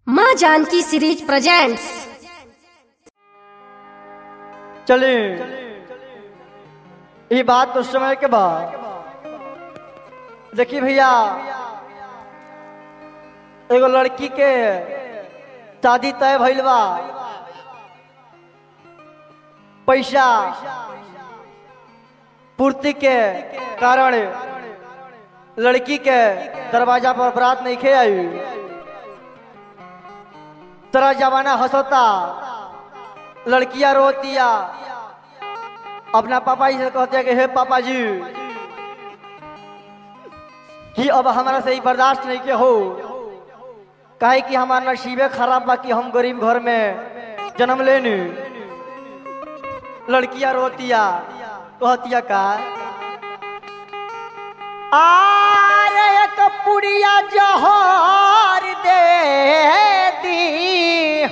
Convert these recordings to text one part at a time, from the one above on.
माँ Janaki series presents. चले ये बात तो समय के बाद देखिए भैया, एगो लड़की के शादी तय भइल बा। पैसा पूर्ति के कारण लड़की के दरवाजा पर बारात नहीं खे आई। तरह जमाना हंसता, लड़कियां रोतिया, अपना पापा जी से कहते हैं कि हे पापा जी कि अब हमारा से ही बर्दाश्त नहीं के हो, काहे कि हमारा नसीबे खराब बा कि हम गरीब घर में जन्म लेनी। लड़कियां रोतिया, कहतिया का आरे एक पुड़िया जहर दे दी,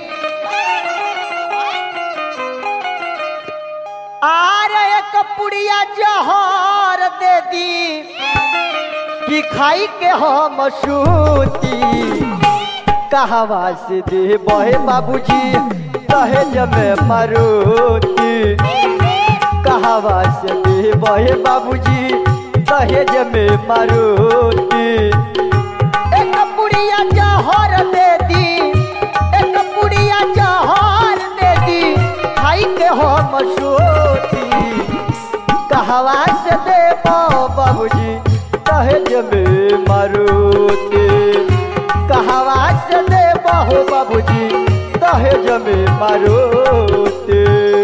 आरे एक पुड़िया जहर दे दी कि खाई के हम सूती। कहवा से दे बहे बाबूजी दहेज में मारुति। कहवा से दे बहे बाबूजी दहेज में मारुति। एक पुड़िया जहर दे दी, एक पुड़िया जहर दे दी खाई के हम सूती। कहवा से दे बाबूजी दहेज में मारुति। कहवा से दे बहो बाबूजी दहेज में मारुति।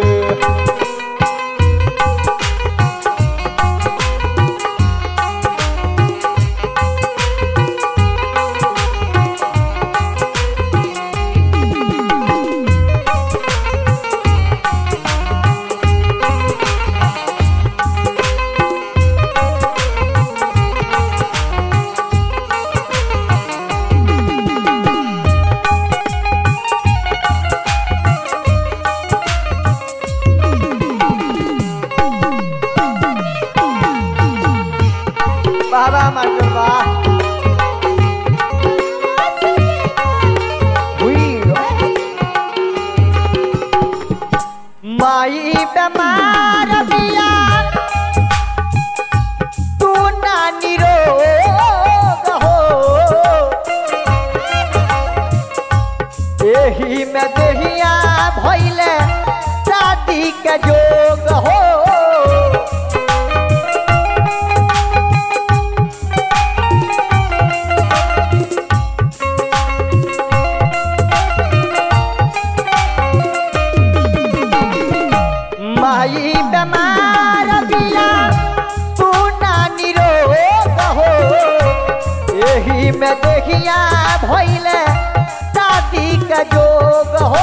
बाबा मास्टर बा माई बीमार बिया तू नानी रोग हो। एही में देहिया भइले शादी के जोग हो। माई बीमार बिया तू नानी रोग हो। एही में देखिया भइले शादी के जोग हो।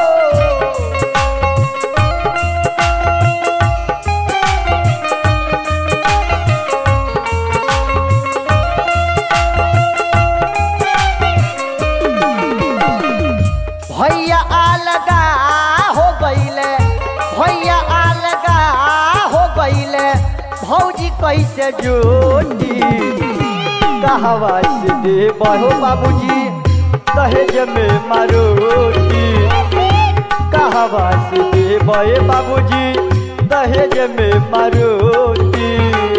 भैया अलगा हो गईले, भैया अलगा हो गईले, भौजी कैसे जोटी। कहवा से दे बहो बाबूजी दहेज में मारुति। कहवा से दे बहे बाबूजी दहेज में मारुति।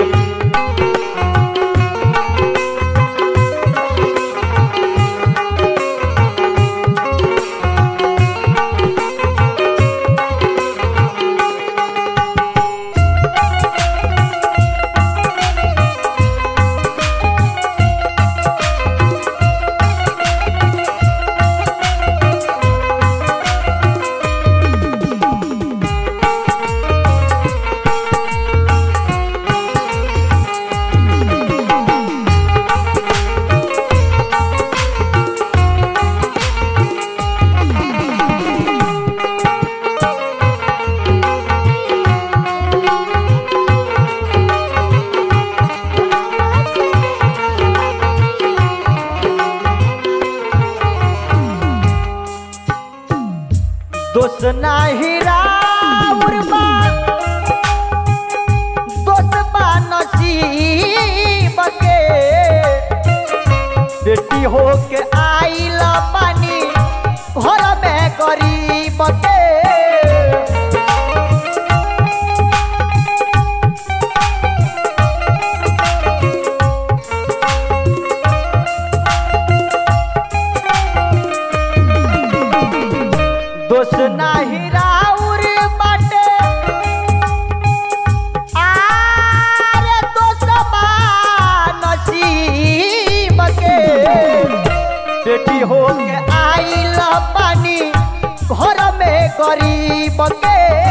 दोष नाही राउर बा, दोष बा नसीब के। बेटी हो के आइल बानी लेके आइल पानी घर में गरीब के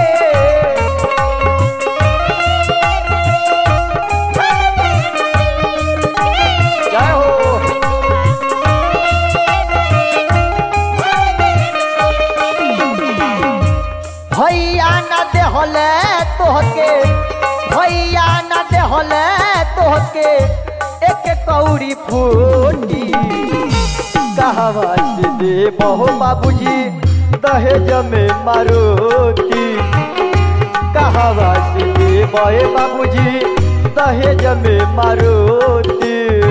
जय हो। भैया न देहले तोहके, भैया न देहले तोहके एक कौड़ी फूटी कहवा से दे बहु बाबूजी दहेज में मारोती कहवा से दे बहे बाबूजी दहेज में मारोती।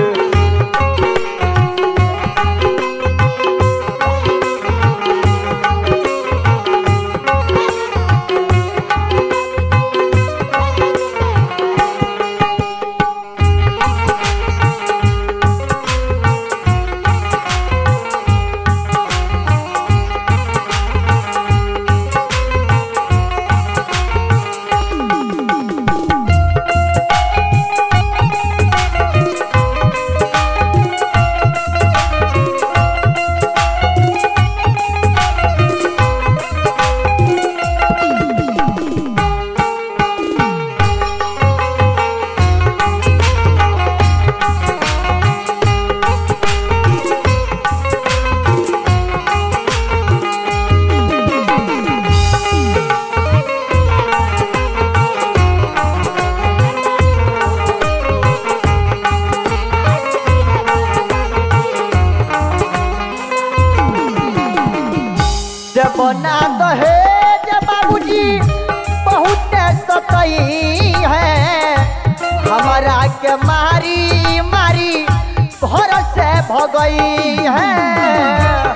बना दहेज बाबूजी बहुत सतई है हमारा के मारी मारी घर से भगई है।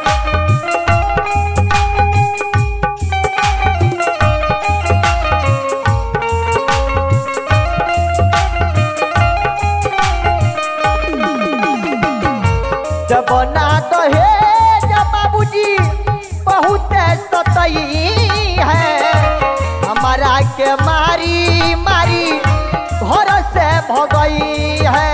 जब ना दहेज बाबूजी बहुत सतई है हमारा के मारी मारी घर से भगई है।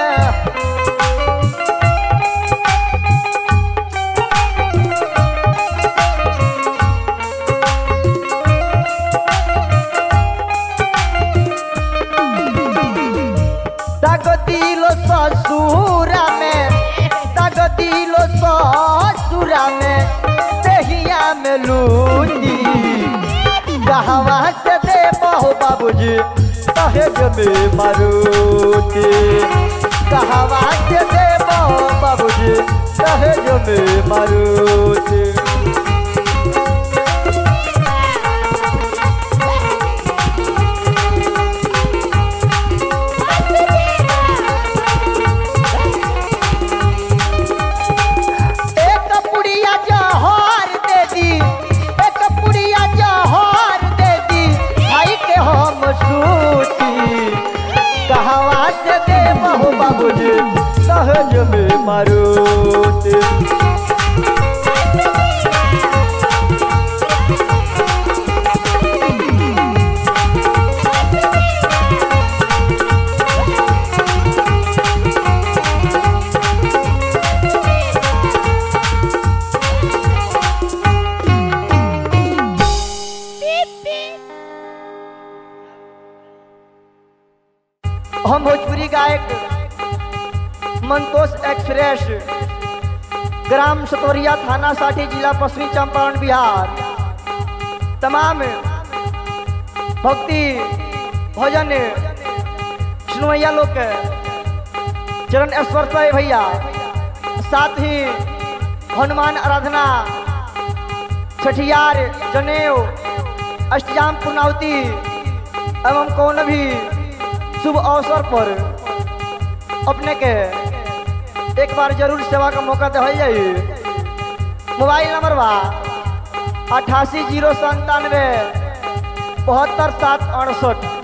दाग दिलो ससुरा में, दाग दिलो ससुरा में दहिया में लूटी कहवा से दे बहु बाबूजी दहेज में मारूती कहवा से दे बहु बाबूजी दहेज में मारूती। कहवा से दे बहु बाबूजी दहेज में मारूती। हम भोजपुरी गायक मंतोष एक्सप्रेस ग्राम सतोरिया थाना साठी जिला पश्चिमी चंपारण बिहार तमाम भक्ति भजन सुनवैया लोग के चरण स्पर्श भैया साथ ही हनुमान आराधना छठियार जनेऊ अष्टयाम पूर्णाहुति एवं कौन भी शुभ अवसर पर अपने के एक बार जरूर सेवा का मौका दे जाइए। मोबाइल नंबर बा 88 097 72 7 68।